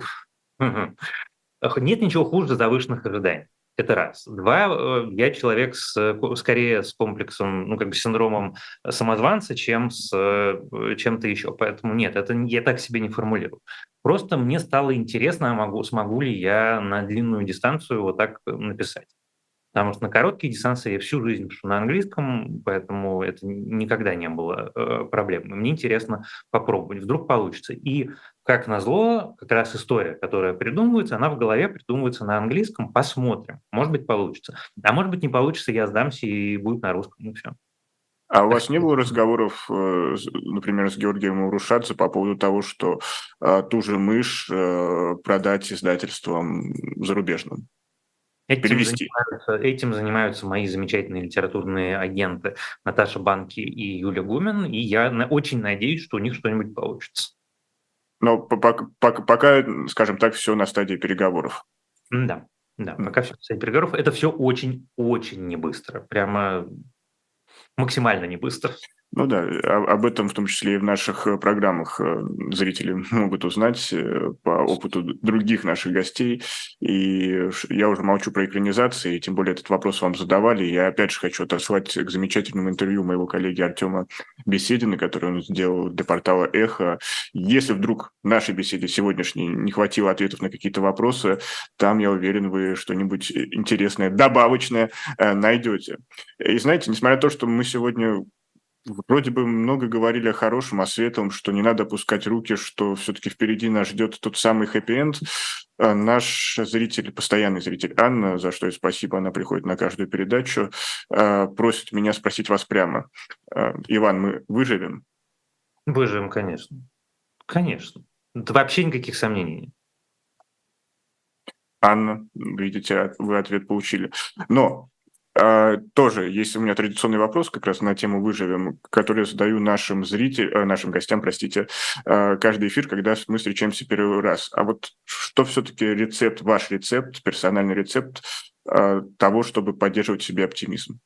Нет ничего хуже завышенных ожиданий. Это раз. 2, я человек скорее с комплексом, ну, как бы синдромом самозванца, чем с чем-то еще. Поэтому нет, это я так себе не формулирую. Просто мне стало интересно, смогу ли я на длинную дистанцию вот так написать. Потому что на короткие дистанции я всю жизнь пишу на английском, поэтому это никогда не было проблемой. Мне интересно попробовать, вдруг получится. И как назло, как раз история, которая придумывается, она в голове придумывается на английском. Посмотрим. Может быть, получится. А может быть, не получится, я сдамся и будет на русском, и все. А у вас не было разговоров, например, с Георгием Урушадзе по поводу того, что ту же «Мышь» продать издательствам зарубежным? Перевести. Этим занимаются мои замечательные литературные агенты Наташа Банки и Юля Гумен, и я очень надеюсь, что у них что-нибудь получится. Но пока, скажем так, все на стадии переговоров. Да, пока все на стадии переговоров. Это все очень-очень не быстро. Прямо максимально не быстро. Ну да, об этом в том числе и в наших программах зрители могут узнать по опыту других наших гостей. И я уже молчу про экранизации, тем более этот вопрос вам задавали. Я опять же хочу отослать к замечательному интервью моего коллеги Артема Беседина, который он сделал для портала «Эхо». Если вдруг в нашей беседе сегодняшней не хватило ответов на какие-то вопросы, там, я уверен, вы что-нибудь интересное, добавочное найдете. И знаете, несмотря на то, что мы сегодня вроде бы много говорили о хорошем, о светлом, что не надо опускать руки, что все-таки впереди нас ждет тот самый хэппи-энд. Наш зритель, постоянный зритель Анна, за что и спасибо, она приходит на каждую передачу, просит меня спросить вас прямо. Иван, мы выживем? Выживем, конечно. Конечно. Это вообще никаких сомнений нет. Анна, видите, вы ответ получили. Но тоже есть у меня традиционный вопрос как раз на тему «Выживем», который я задаю нашим гостям, каждый эфир, когда мы встречаемся первый раз. А вот что все-таки ваш рецепт, персональный рецепт того, чтобы поддерживать в себе оптимизм?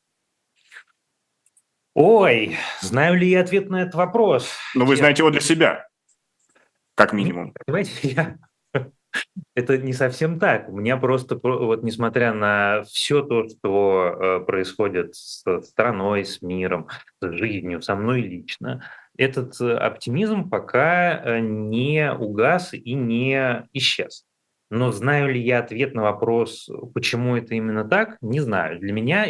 Ой, знаю ли я ответ на этот вопрос? Ну, вы знаете его для себя, как минимум. Понимаете, это не совсем так. У меня просто, вот несмотря на все то, что происходит с страной, с миром, с жизнью, со мной лично, этот оптимизм пока не угас и не исчез. Но знаю ли я ответ на вопрос, почему это именно так, не знаю. Для меня,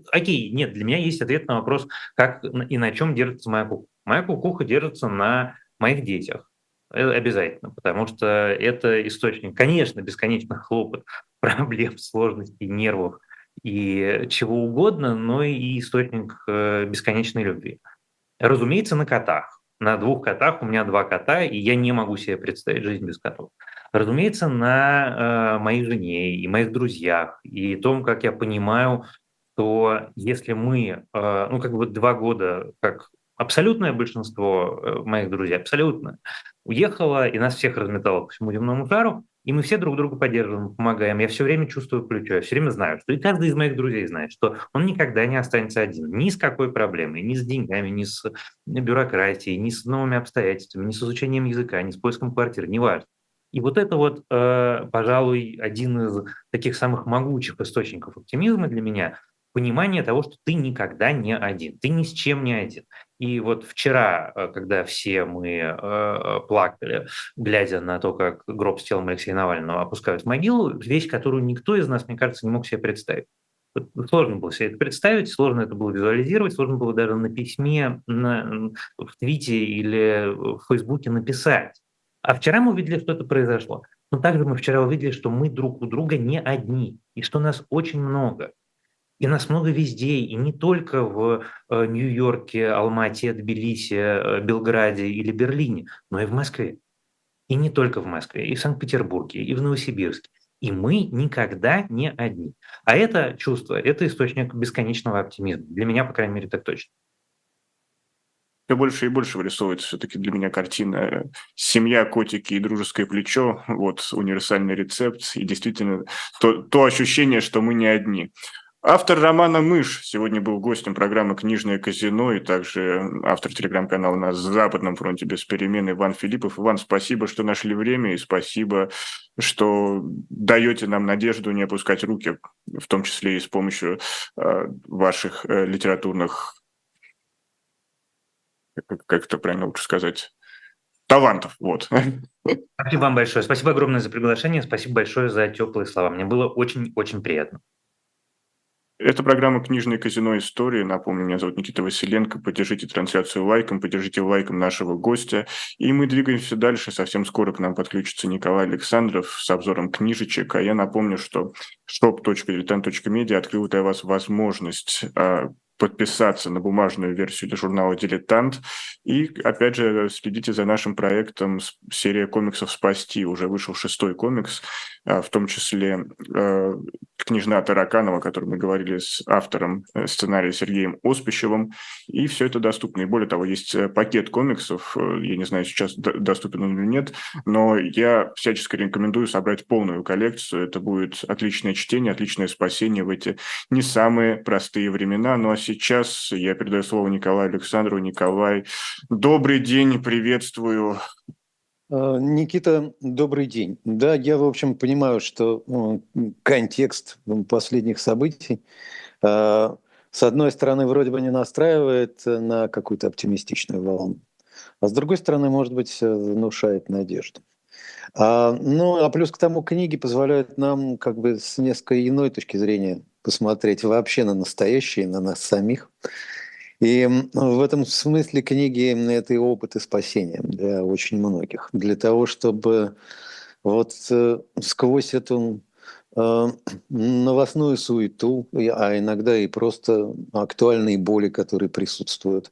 для меня есть ответ на вопрос, как и на чем держится моя кукуха. Моя кукуха держится на моих детях. Обязательно, потому что это источник, конечно, бесконечных хлопот, проблем, сложностей, нервов и чего угодно, но и источник бесконечной любви. Разумеется, на котах. На 2 котах, у меня 2 кота, и я не могу себе представить жизнь без котов. Разумеется, на моей жене и моих друзьях, и том, как я понимаю, что если мы, 2 года, как абсолютное большинство моих друзей, абсолютно, уехало, и нас всех разметало по всему земному шару, и мы все друг друга поддерживаем, помогаем. Я все время чувствую плечо, я все время знаю, что и каждый из моих друзей знает, что он никогда не останется один. Ни с какой проблемой, ни с деньгами, ни с бюрократией, ни с новыми обстоятельствами, ни с изучением языка, ни с поиском квартиры, неважно. И вот это вот, пожалуй, один из таких самых могучих источников оптимизма для меня – понимание того, что ты никогда не один, ты ни с чем не один. И вот вчера, когда все мы плакали, глядя на то, как гроб с телом Алексея Навального опускают в могилу, вещь, которую никто из нас, мне кажется, не мог себе представить. Сложно было себе это представить, сложно это было визуализировать, сложно было даже на письме, в твите или в Фейсбуке написать. А вчера мы увидели, что это произошло. Но также мы вчера увидели, что мы друг у друга не одни, и что нас очень много. И нас много везде, и не только в Нью-Йорке, Алмате, Тбилиси, Белграде или Берлине, но и в Москве. И не только в Москве, и в Санкт-Петербурге, и в Новосибирске. И мы никогда не одни. А это чувство, это источник бесконечного оптимизма. Для меня, по крайней мере, так точно. Все больше и больше вырисовывается все-таки для меня картина «Семья, котики и дружеское плечо». Вот универсальный рецепт. И действительно то ощущение, что мы не одни. Автор романа «Мышь» сегодня был гостем программы «Книжное казино» и также автор телеграм-канала «На Западном фронте без перемен» Иван Филиппов. Иван, спасибо, что нашли время, и спасибо, что даете нам надежду не опускать руки, в том числе и с помощью ваших литературных, как это правильно лучше сказать, талантов. Вот. Спасибо вам большое. Спасибо огромное за приглашение. Спасибо большое за теплые слова. Мне было очень-очень приятно. Это программа «Книжное казино. Истории». Напомню, меня зовут Никита Василенко. Поддержите трансляцию лайком, поддержите лайком нашего гостя. И мы двигаемся дальше. Совсем скоро к нам подключится Николай Александров с обзором книжечек. А я напомню, что shop.diletant.media открыл для вас возможность подписаться на бумажную версию для журнала «Дилетант». И, опять же, следите за нашим проектом «Серия комиксов «Спасти». Уже вышел 6-й комикс, в том числе «Княжна Тараканова», о которой мы говорили с автором сценария Сергеем Оспищевым. И все это доступно. И более того, есть пакет комиксов. Я не знаю, сейчас доступен он или нет, но я всячески рекомендую собрать полную коллекцию. Это будет отличное чтение, отличное спасение в эти не самые простые времена. Ну а сейчас я передаю слово Николаю Александрову. Николай, добрый день, приветствую. Никита, добрый день. Да, я, в общем, понимаю, что контекст последних событий, с одной стороны, вроде бы не настраивает на какую-то оптимистичную волну, а с другой стороны, может быть, внушает надежду. А плюс к тому, книги позволяют нам как бы с несколько иной точки зрения посмотреть вообще на настоящее, на нас самих. И в этом смысле книги — это и опыт, и спасение для очень многих. Для того, чтобы вот сквозь эту новостную суету, а иногда и просто актуальные боли, которые присутствуют,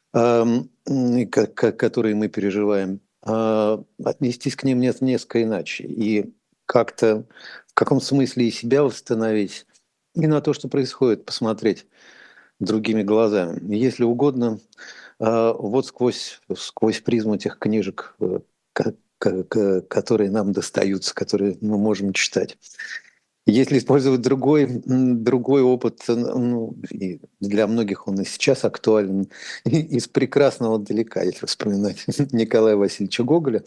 которые мы переживаем, отнестись к ним несколько иначе. И как-то в каком смысле и себя восстановить, и на то, что происходит, посмотреть другими глазами. Если угодно, вот сквозь призму тех книжек, которые нам достаются, которые мы можем читать. Если использовать другой опыт, и для многих он и сейчас актуален, из прекрасного далека, если вспоминать Николая Васильевича Гоголя,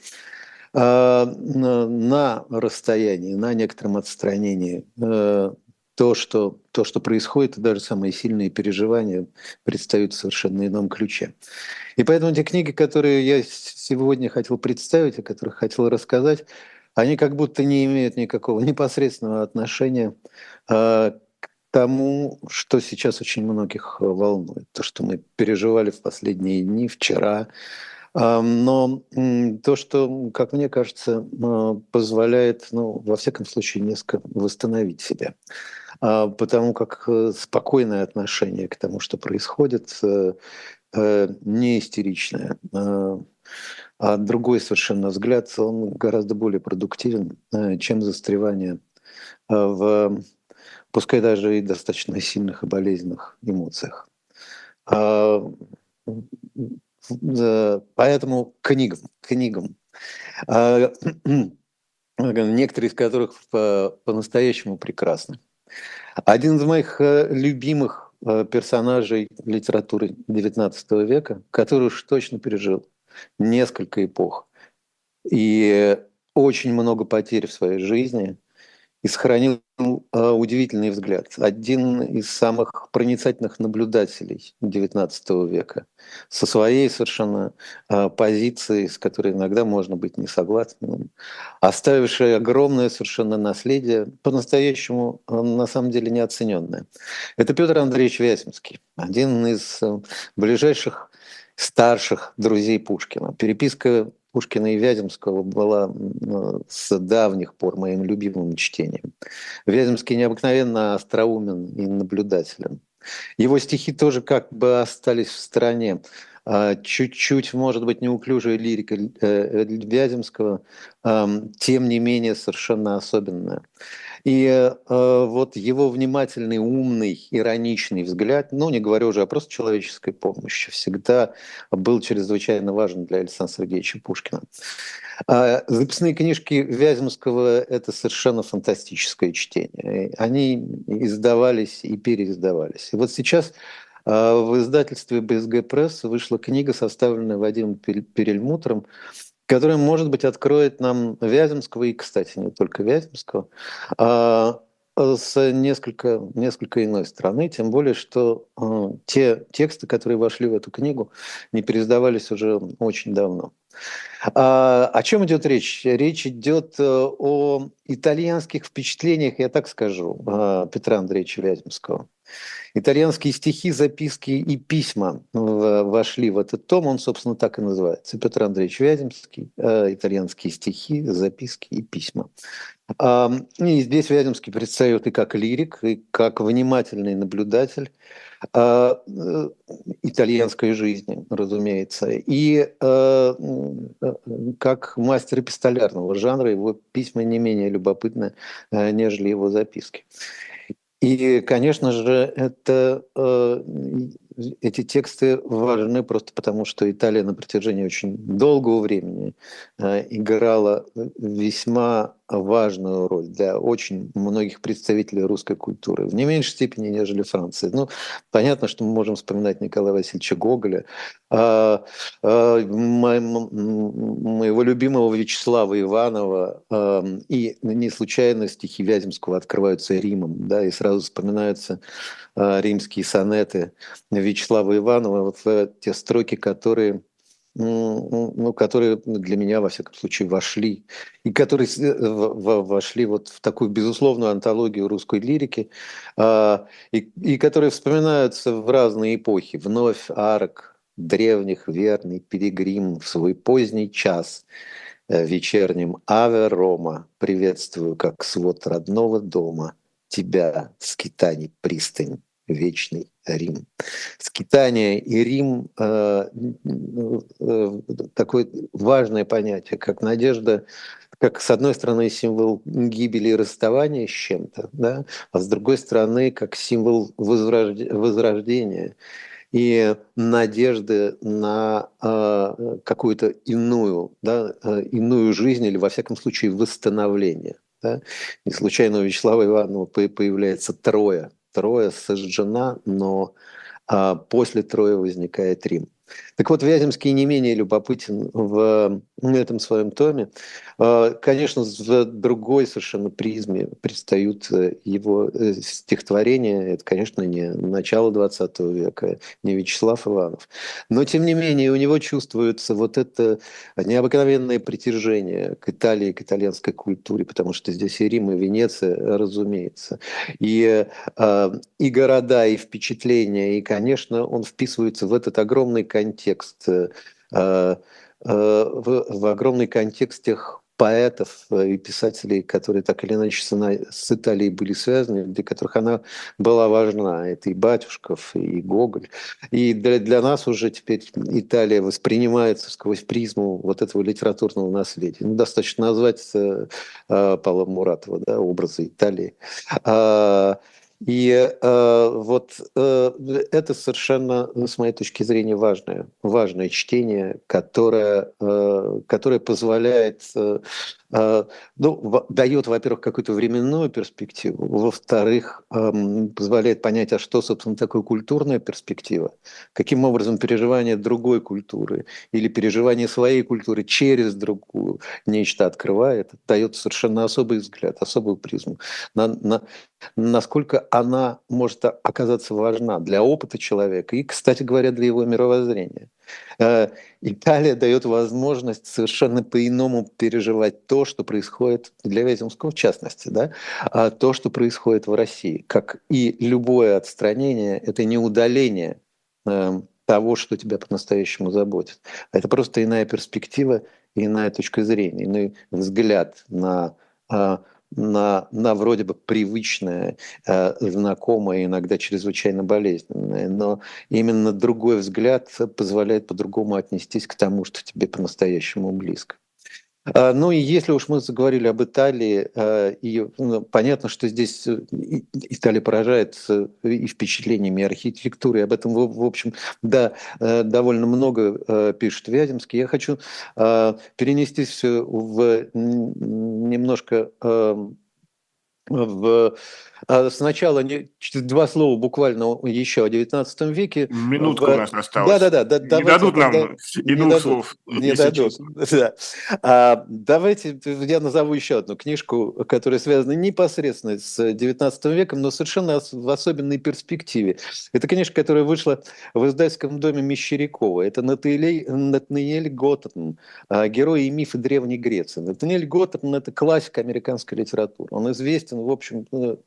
на расстоянии, на некотором отстранении то, что происходит, и даже самые сильные переживания предстают в совершенно ином ключе. И поэтому те книги, которые я сегодня хотел представить, о которых хотел рассказать, они как будто не имеют никакого непосредственного отношения к тому, что сейчас очень многих волнует, то, что мы переживали в последние дни, вчера. Но то, что, как мне кажется, позволяет, во всяком случае, несколько восстановить себя. Потому как спокойное отношение к тому, что происходит, не истеричное, а другой совершенно взгляд, он гораздо более продуктивен, чем застревание в, пускай даже и достаточно сильных и болезненных эмоциях. Поэтому книгам. Некоторые из которых по-настоящему прекрасны. Один из моих любимых персонажей литературы XIX века, который уж точно пережил несколько эпох и очень много потерь в своей жизни, и сохранил удивительный взгляд. Один из самых проницательных наблюдателей XIX века, со своей совершенно позицией, с которой иногда можно быть не согласным, оставивший огромное совершенно наследие, по-настоящему, на самом деле, неоцененное. Это Петр Андреевич Вяземский, один из ближайших старших друзей Пушкина. Переписка Пушкина и Вяземского была с давних пор моим любимым чтением. Вяземский необыкновенно остроумен и наблюдателен. Его стихи тоже как бы остались в стороне. Чуть-чуть, может быть, неуклюжая лирика Вяземского, тем не менее совершенно особенная. И вот его внимательный, умный, ироничный взгляд, не говорю уже о просто человеческой помощи, всегда был чрезвычайно важен для Александра Сергеевича Пушкина. Записные книжки Вяземского — это совершенно фантастическое чтение. Они издавались и переиздавались. И вот сейчас в издательстве БСГ Пресс вышла книга, составленная Вадимом Перельмутером, которая, может быть, откроет нам Вяземского, и, кстати, не только Вяземского, с несколько иной стороны, тем более, что те тексты, которые вошли в эту книгу, не переиздавались уже очень давно. О чем идет речь? Речь идет о итальянских впечатлениях, я так скажу, Петра Андреевича Вяземского. Итальянские стихи, записки и письма вошли в этот том, он, собственно, так и называется. Петр Андреевич Вяземский, итальянские стихи, записки и письма. И здесь Вяземский предстает и как лирик, и как внимательный наблюдатель итальянской жизни, разумеется, и как мастер эпистолярного жанра, его письма не менее любопытны, нежели его записки. И, конечно же, эти тексты важны просто потому, что Италия на протяжении очень долгого времени играла весьма важную роль для очень многих представителей русской культуры, в не меньшей степени, нежели Франция. Ну, понятно, что мы можем вспоминать Николая Васильевича Гоголя, моего любимого Вячеслава Иванова, и не случайно стихи Вяземского открываются Римом, да, и сразу вспоминаются римские сонеты Вячеслава Иванова, вот те строки, которые которые для меня, во всяком случае, вошли, и которые вошли вот в такую безусловную антологию русской лирики, и которые вспоминаются в разные эпохи. Вновь арок древних, верный пилигрим в свой поздний час вечерним Аве Рома приветствую, как свод родного дома, тебя, скитаний пристань, вечный Рим. Скитание и Рим такое важное понятие, как надежда, как, с одной стороны, символ гибели и расставания с чем-то, да, а с другой стороны, как символ возрождения и надежды на какую-то иную, да, иную жизнь или, во всяком случае, восстановление. Да? Не случайно у Вячеслава Иванова появляется Троя. Троя сожжена, но после Трои возникает Рим. Так вот, Вяземский не менее любопытен в этом своем томе. Конечно, в другой совершенно призме предстают его стихотворения. Это, конечно, не начало XX века, не Вячеслав Иванов. Но, тем не менее, у него чувствуется вот это необыкновенное притяжение к Италии, к итальянской культуре, потому что здесь и Рим, и Венеция, разумеется. И города, и впечатления, и, конечно, он вписывается в этот огромный контекст, в огромный контекст тех поэтов и писателей, которые так или иначе с Италией были связаны, для которых она была важна. Это и Батюшков, и Гоголь. И для нас уже теперь Италия воспринимается сквозь призму вот этого литературного наследия. Ну, достаточно назвать Павла Муратова, да, образы Италии. И вот это совершенно, с моей точки зрения, важное чтение, которое позволяет, дает, во-первых, какую-то временную перспективу, во-вторых, позволяет понять, а что, собственно, такое культурная перспектива, каким образом переживание другой культуры или переживание своей культуры через другую нечто открывает, дает совершенно особый взгляд, особую призму. Насколько она может оказаться важна для опыта человека и, кстати говоря, для его мировоззрения. Италия дает возможность совершенно по-иному переживать то, что происходит для Вяземского в частности, да, то, что происходит в России. Как и любое отстранение, это не удаление того, что тебя по-настоящему заботит. Это просто иная перспектива, иная точка зрения, иной взгляд на вроде бы привычное, знакомое, иногда чрезвычайно болезненное. Но именно другой взгляд позволяет по-другому отнестись к тому, что тебе по-настоящему близко. Ну и если уж мы заговорили об Италии, понятно, что здесь Италия поражает и впечатлениями, и архитектурой. Об этом, в общем, да, довольно много пишет Вяземский. Я хочу перенестись в немножко Сначала два слова буквально еще о XIX веке. Минутка у нас осталась. Да. Не дадут нам и двух слов. Не дадут. Да. Давайте я назову еще одну книжку, которая связана непосредственно с XIX веком, но совершенно в особенной перспективе. Это книжка, которая вышла в издательском доме Мещерякова. Это Натаниэль Готтерн, «Герои и мифы Древней Греции». Натаниэль Готтерн – это классик американской литературы. Он известен, в общем,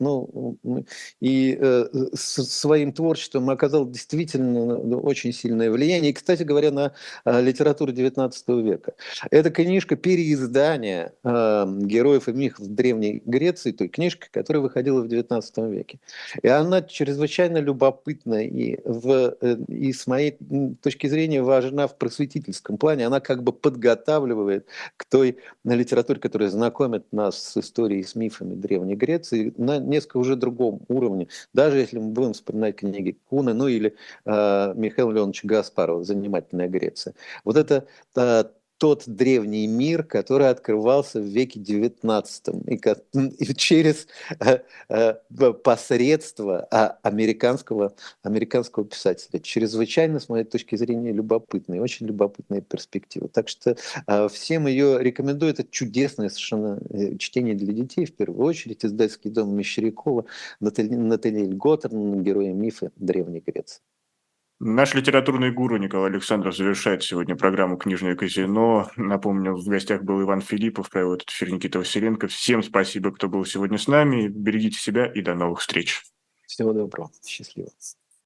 и своим творчеством оказал действительно очень сильное влияние. И, кстати говоря, на литературу XIX века. Это книжка переиздания героев и мифов Древней Греции, той книжки, которая выходила в XIX веке. И она чрезвычайно любопытна и с моей точки зрения важна в просветительском плане. Она как бы подготавливает к той литературе, которая знакомит нас с историей, с мифами Древней Греции на несколько уже другом уровне. Даже если мы будем вспоминать книги Куна, или Михаила Леоновича Гаспарова «Занимательная Греция». Вот это тот древний мир, который открывался в веке XIX и через посредство американского писателя. Чрезвычайно, с моей точки зрения, любопытная, очень любопытная перспектива. Так что всем ее рекомендую. Это чудесное совершенно чтение для детей, в первую очередь. Издательский дом Мещерякова, Натаниэль Готтерн, «Герои и мифы Древней Греции». Наш литературный гуру Николай Александров завершает сегодня программу «Книжное казино». Напомню, в гостях был Иван Филиппов, провел этот эфир Никита Василенко. Всем спасибо, кто был сегодня с нами. Берегите себя и до новых встреч. Всего доброго. Счастливо.